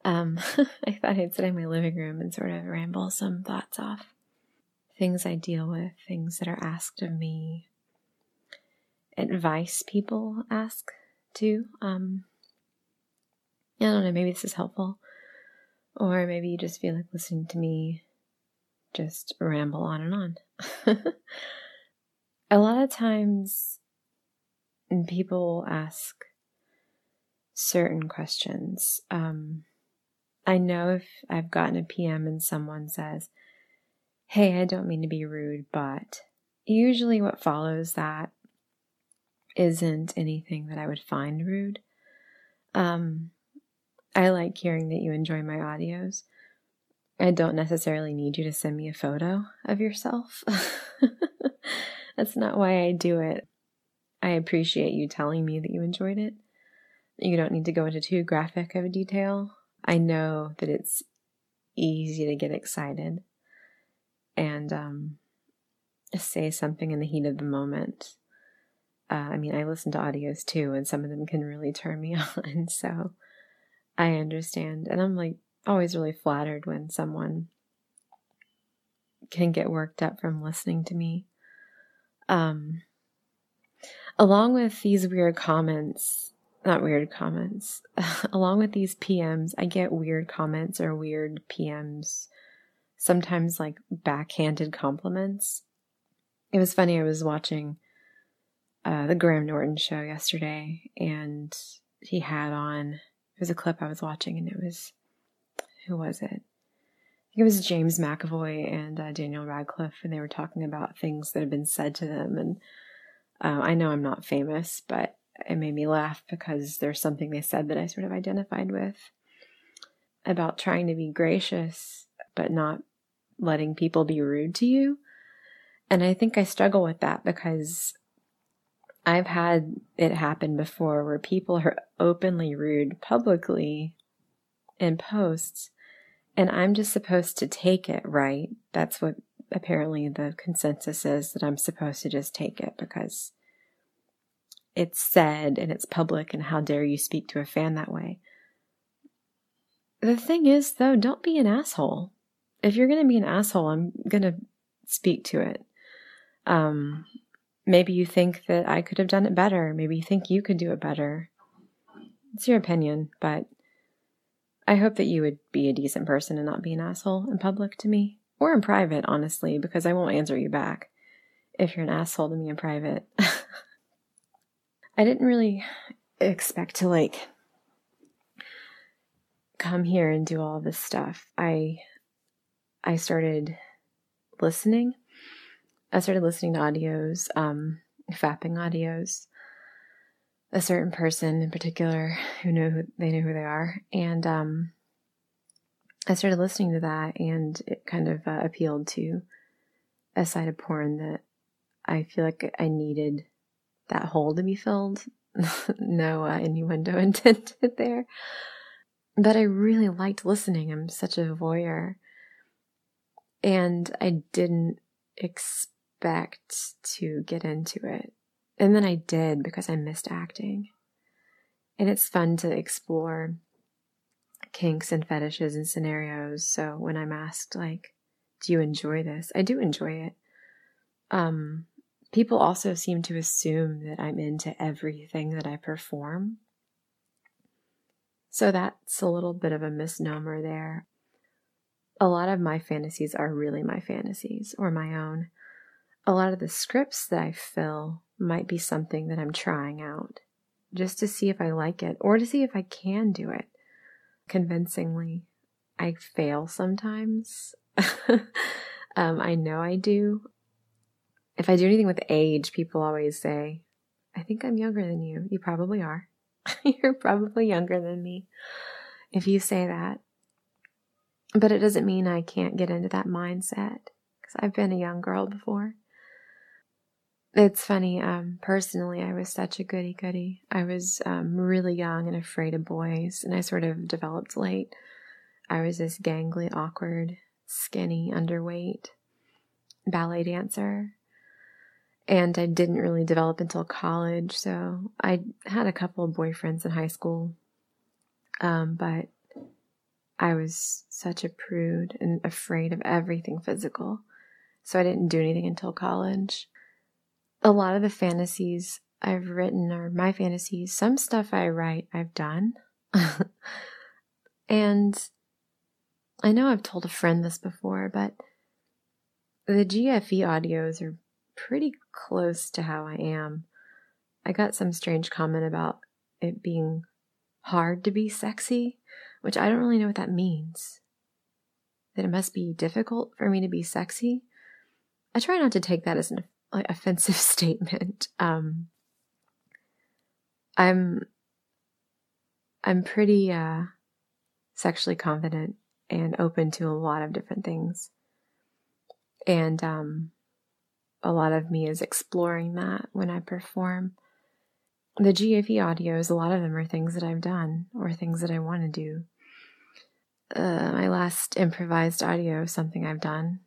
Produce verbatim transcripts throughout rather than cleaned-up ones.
Um, I thought I'd sit in my living room and sort of ramble some thoughts off. Things I deal with, things that are asked of me, advice people ask too. Um, I don't know, maybe this is helpful. Or maybe you just feel like listening to me just ramble on and on. A lot of times people ask certain questions. Um, I know if I've gotten a P M and someone says, hey, I don't mean to be rude, but usually what follows that isn't anything that I would find rude. Um, I like hearing that you enjoy my audios. I don't necessarily need you to send me a photo of yourself. That's not why I do it. I appreciate you telling me that you enjoyed it. You don't need to go into too graphic of a detail. I know that it's easy to get excited and um, say something in the heat of the moment. Uh, I mean, I listen to audios too, and some of them can really turn me on, so I understand. And I'm like always really flattered when someone can get worked up from listening to me. Um, along with these weird comments, not weird comments, along with these P Ms, I get weird comments or weird P Ms, sometimes like backhanded compliments. It was funny, I was watching uh, the Graham Norton show yesterday, and he had on, it was a clip I was watching, and it was, who was it? I think it was James McAvoy and uh, Daniel Radcliffe, and they were talking about things that had been said to them, and uh, I know I'm not famous, but it made me laugh because there's something they said that I sort of identified with about trying to be gracious, but not letting people be rude to you. And I think I struggle with that because I've had it happen before where people are openly rude publicly in posts, and I'm just supposed to take it, right? That's what apparently the consensus is, that I'm supposed to just take it because it's said and it's public, and how dare you speak to a fan that way. The thing is, though, don't be an asshole. If you're going to be an asshole, I'm going to speak to it. Um, maybe you think that I could have done it better. Maybe you think you could do it better. It's your opinion, but I hope that you would be a decent person and not be an asshole in public to me. Or in private, honestly, because I won't answer you back if you're an asshole to me in private. I didn't really expect to, like, come here and do all this stuff. I I started listening. I started listening to audios, um, fapping audios. A certain person in particular who know who they know who they are, and um, I started listening to that, and it kind of uh, appealed to a side of porn that I feel like I needed that hole to be filled. No uh, innuendo intended there. But I really liked listening. I'm such a voyeur. And I didn't expect to get into it. And then I did because I missed acting. And it's fun to explore kinks and fetishes and scenarios. So when I'm asked, like, do you enjoy this? I do enjoy it. Um, people also seem to assume that I'm into everything that I perform. So that's a little bit of a misnomer there. A lot of my fantasies are really my fantasies or my own. A lot of the scripts that I fill might be something that I'm trying out just to see if I like it or to see if I can do it convincingly. I fail sometimes. um, I know I do. If I do anything with age, people always say, I think I'm younger than you. You probably are. You're probably younger than me if you say that. But it doesn't mean I can't get into that mindset because I've been a young girl before. It's funny, um, personally, I was such a goody-goody. I was um, really young and afraid of boys, and I sort of developed late. I was this gangly, awkward, skinny, underweight ballet dancer, and I didn't really develop until college, so I had a couple of boyfriends in high school, um, but I was such a prude and afraid of everything physical. So I didn't do anything until college. A lot of the fantasies I've written are my fantasies. Some stuff I write, I've done. And I know I've told a friend this before, but the G F E audios are pretty close to how I am. I got some strange comment about it being hard to be sexy, which I don't really know what that means. That it must be difficult for me to be sexy. I try not to take that as an like, offensive statement. Um, I'm I'm pretty uh, sexually confident and open to a lot of different things. And um, a lot of me is exploring that when I perform. The G F E audios, a lot of them are things that I've done or things that I want to do. Uh, my last improvised audio is something I've done.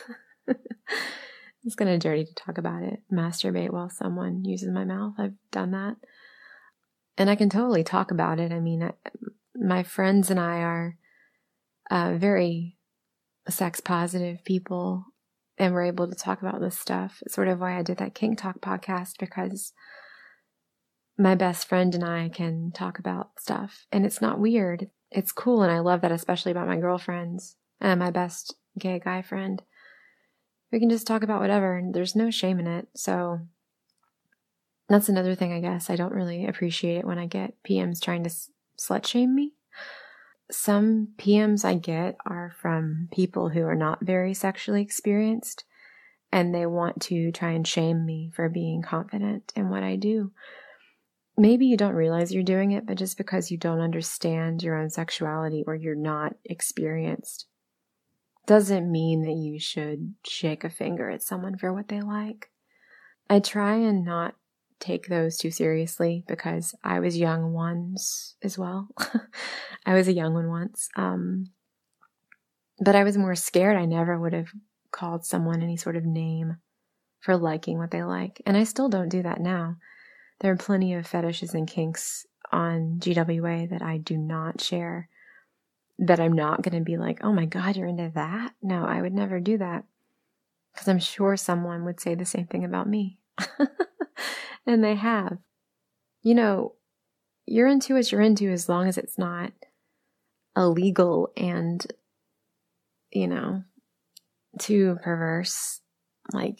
It's kind of dirty to talk about it. Masturbate while someone uses my mouth. I've done that. And I can totally talk about it. I mean, I, my friends and I are uh, very sex positive people, and we're able to talk about this stuff. It's sort of why I did that Kink Talk podcast, because my best friend and I can talk about stuff, and it's not weird. It's cool, and I love that, especially about my girlfriends and my best gay guy friend. We can just talk about whatever, and there's no shame in it. So that's another thing, I guess. I don't really appreciate it when I get P Ms trying to slut shame me. Some P Ms I get are from people who are not very sexually experienced, and they want to try and shame me for being confident in what I do. Maybe you don't realize you're doing it, but just because you don't understand your own sexuality or you're not experienced doesn't mean that you should shake a finger at someone for what they like. I try and not take those too seriously because I was young once as well. I was a young one once. Um, but I was more scared. I never would have called someone any sort of name for liking what they like. And I still don't do that now. There are plenty of fetishes and kinks on G W A that I do not share, that I'm not going to be like, oh my God, you're into that? No, I would never do that, because I'm sure someone would say the same thing about me. And they have. You know, you're into what you're into as long as it's not illegal and, you know, too perverse, like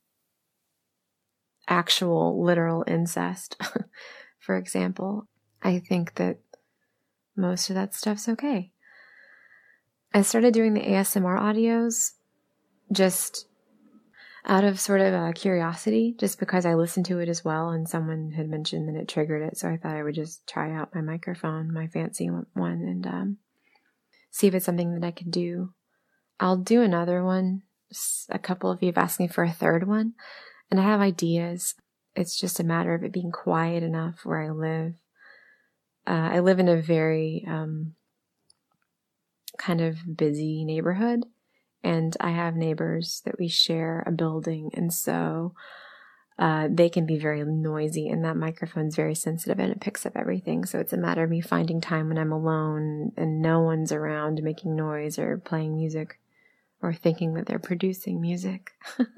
actual literal incest, for example. I think that most of that stuff's okay. I started doing the A S M R audios just out of sort of a curiosity, just because I listened to it as well, and someone had mentioned that it triggered it, so I thought I would just try out my microphone, my fancy one, and um, see if it's something that I could do. I'll do another one. A couple of you have asked me for a third one, and I have ideas. It's just a matter of it being quiet enough where I live. Uh, I live in a very um, kind of busy neighborhood, and I have neighbors that we share a building, and so uh, they can be very noisy, and that microphone's very sensitive, and it picks up everything. So it's a matter of me finding time when I'm alone and no one's around making noise or playing music or thinking that they're producing music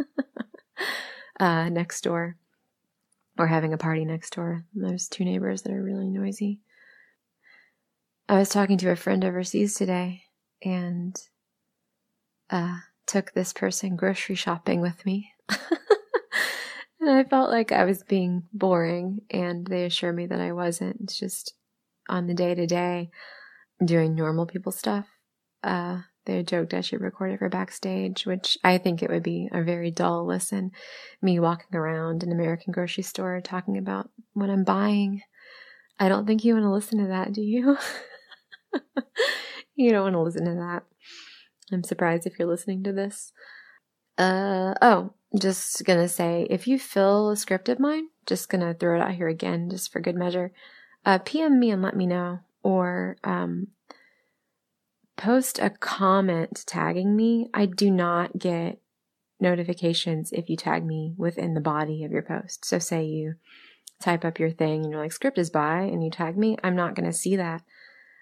uh, next door, or having a party next door. There's two neighbors that are really noisy. I was talking to a friend overseas today, and uh, took this person grocery shopping with me. And I felt like I was being boring, and they assured me that I wasn't. It's just on the day-to-day doing normal people stuff. Uh, they joked I should record it for backstage, which I think it would be a very dull listen. Me walking around an American grocery store talking about what I'm buying. I don't think you want to listen to that, do you? You don't want to listen to that. I'm surprised if you're listening to this. Uh, oh, just gonna say, if you fill a script of mine, just gonna throw it out here again, just for good measure, uh, P M me and let me know, or um, post a comment tagging me. I do not get notifications if you tag me within the body of your post. So say you type up your thing and you're like, script is by, and you tag me, I'm not gonna see that.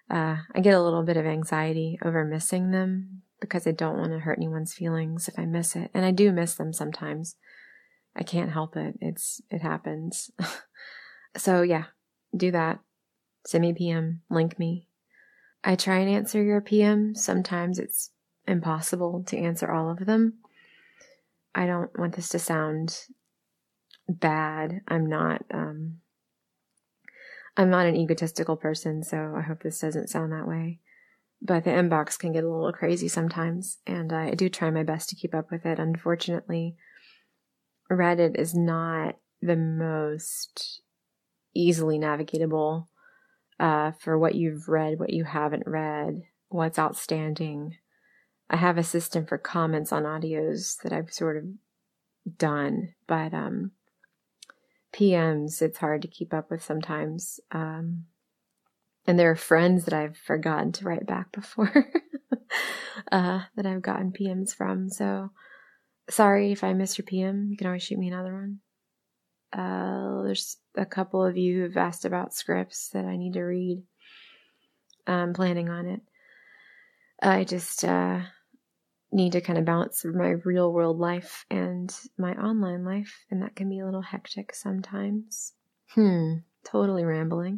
Uh, I get a little bit of anxiety over missing them because I don't want to hurt anyone's feelings if I miss it. And I do miss them sometimes. I can't help it. It's, it happens. So yeah, do that. Send me a P M, link me. I try and answer your P M. Sometimes it's impossible to answer all of them. I don't want this to sound bad. I'm not, um, I'm not an egotistical person, so I hope this doesn't sound that way. But the inbox can get a little crazy sometimes, and I do try my best to keep up with it. Unfortunately, Reddit is not the most easily navigatable uh, for what you've read, what you haven't read, what's outstanding. I have a system for comments on audios that I've sort of done, but um, P Ms, it's hard to keep up with sometimes. Um, and there are friends that I've forgotten to write back before uh, that I've gotten P Ms from. So sorry if I miss your P M. You can always shoot me another one. Uh, there's a couple of you who've asked about scripts that I need to read. I'm planning on it. I just uh, need to kind of balance my real world life and my online life, and that can be a little hectic sometimes. Hmm, totally rambling.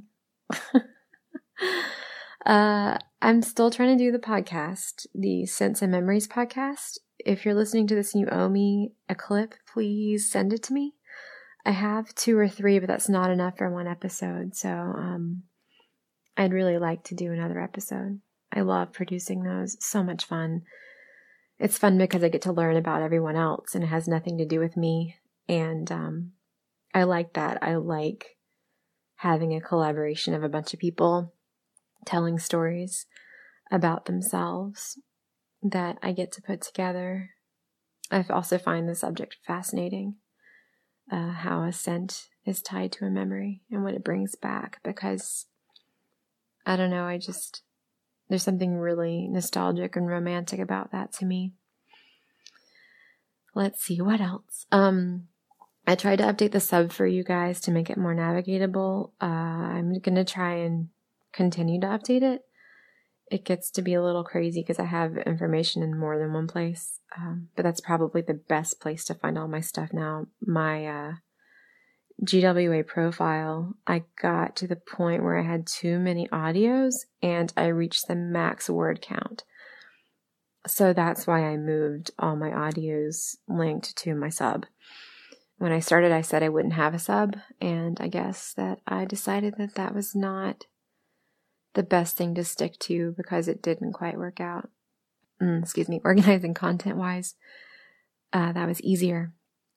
uh, I'm still trying to do the podcast, the Scents and Memories podcast. If you're listening to this and you owe me a clip, please send it to me. I have two or three, but that's not enough for one episode. So um, I'd really like to do another episode. I love producing those. It's so much fun. It's fun because I get to learn about everyone else and it has nothing to do with me. And um, I like that. I like having a collaboration of a bunch of people telling stories about themselves that I get to put together. I also find the subject fascinating. Uh, how a scent is tied to a memory and what it brings back, because I don't know, I just, there's something really nostalgic and romantic about that to me. Let's see, what else? Um, I tried to update the sub for you guys to make it more navigatable. Uh, I'm going to try and continue to update it. It gets to be a little crazy because I have information in more than one place. Um, but that's probably the best place to find all my stuff now. My uh, G W A profile, I got to the point where I had too many audios and I reached the max word count. So that's why I moved all my audios linked to my sub. When I started, I said I wouldn't have a sub, and I guess that I decided that that was not the best thing to stick to because it didn't quite work out. Mm, excuse me, organizing content-wise, uh, that was easier.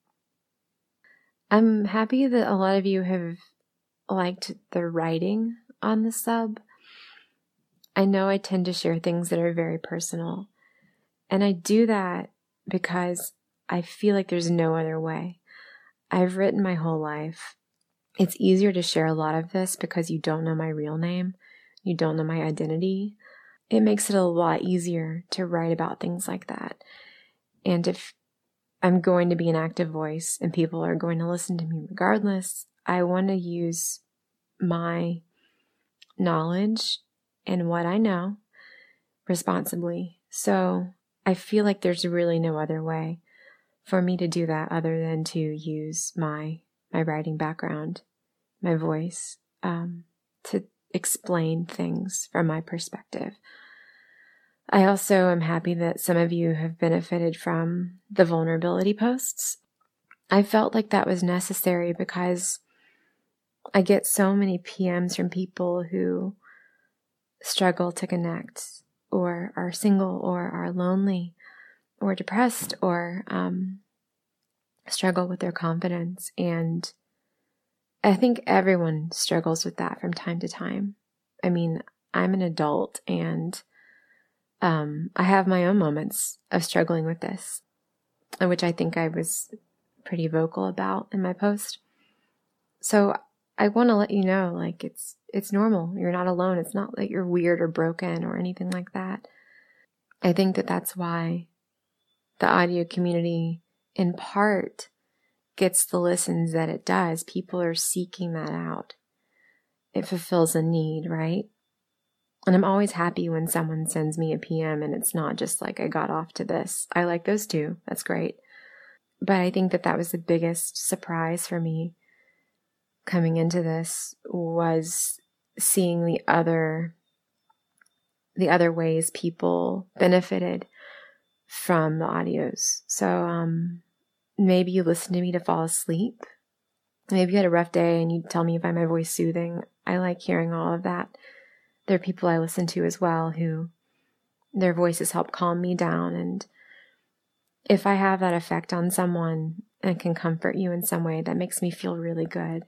I'm happy that a lot of you have liked the writing on the sub. I know I tend to share things that are very personal, and I do that because I feel like there's no other way. I've written my whole life. It's easier to share a lot of this because you don't know my real name. You don't know my identity. It makes it a lot easier to write about things like that. And if I'm going to be an active voice and people are going to listen to me regardless, I want to use my knowledge and what I know responsibly. So I feel like there's really no other way for me to do that other than to use my my writing background, my voice, um, to explain things from my perspective. I also am happy that some of you have benefited from the vulnerability posts. I felt like that was necessary because I get so many P Ms from people who struggle to connect or are single or are lonely or depressed or um, struggle with their confidence. And I think everyone struggles with that from time to time. I mean, I'm an adult and um, I have my own moments of struggling with this, which I think I was pretty vocal about in my post. So I want to let you know, like, it's it's normal. You're not alone. It's not like you're weird or broken or anything like that. I think that that's why the audio community, in part, gets the listens that it does. People are seeking that out. It fulfills a need, right? And I'm always happy when someone sends me a P M and it's not just like I got off to this. I like those too. That's great. But I think that that was the biggest surprise for me coming into this, was seeing the other the other ways people benefited from the audios. So um, maybe you listen to me to fall asleep. Maybe you had a rough day and you tell me if I find my voice soothing. I like hearing all of that. There are people I listen to as well who their voices help calm me down. And if I have that effect on someone and can comfort you in some way, that makes me feel really good,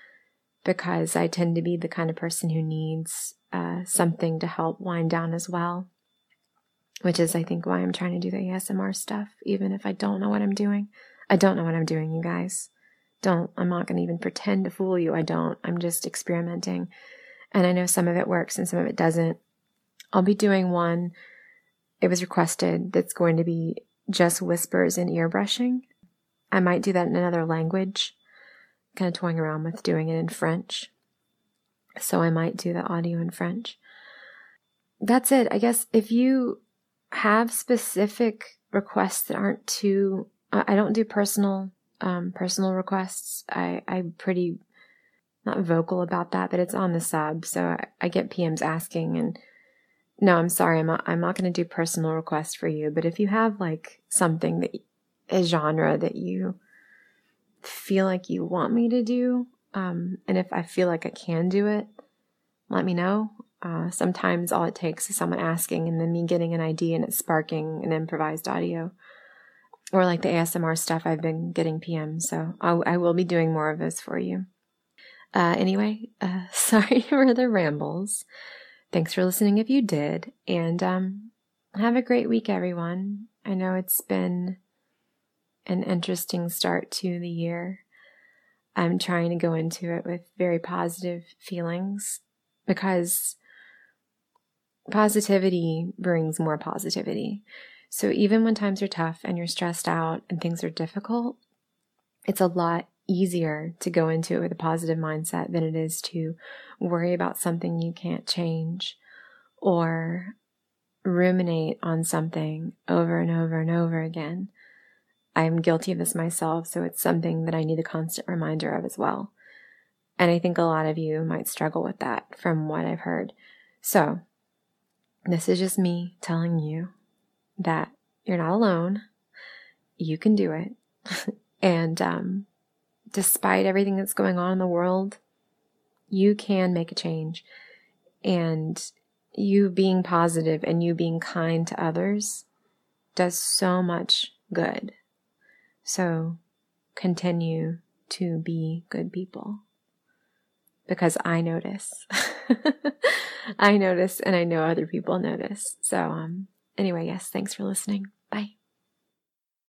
because I tend to be the kind of person who needs uh, something to help wind down as well, which is, I think, why I'm trying to do the A S M R stuff, even if I don't know what I'm doing. I don't know what I'm doing, you guys. Don't. I'm not going to even pretend to fool you. I don't. I'm just experimenting. And I know some of it works and some of it doesn't. I'll be doing one, it was requested, that's going to be just whispers and ear brushing. I might do that in another language, kind of toying around with doing it in French. So I might do the audio in French. That's it. I guess if you have specific requests that aren't too, I don't do personal, um, personal requests. I, I'm pretty not vocal about that, but it's on the sub. So I, I get P Ms asking, and no, I'm sorry. I'm not, I'm not going to do personal requests for you. But if you have like something that, a genre that you feel like you want me to do, um, and if I feel like I can do it, let me know. Uh, sometimes all it takes is someone asking and then me getting an idea and it sparking an improvised audio. Or like the A S M R stuff, I've been getting P Ms, so I'll, I will be doing more of this for you. Uh, anyway, uh, sorry for the rambles. Thanks for listening if you did. And um, have a great week, everyone. I know it's been an interesting start to the year. I'm trying to go into it with very positive feelings, because positivity brings more positivity. So even when times are tough and you're stressed out and things are difficult, it's a lot easier to go into it with a positive mindset than it is to worry about something you can't change or ruminate on something over and over and over again. I'm guilty of this myself, so it's something that I need a constant reminder of as well. And I think a lot of you might struggle with that from what I've heard. So this is just me telling you that you're not alone. You can do it. And um, despite everything that's going on in the world, you can make a change. And you being positive and you being kind to others does so much good. So continue to be good people. Because I notice. I notice, and I know other people notice. So um, anyway, yes, thanks for listening. Bye.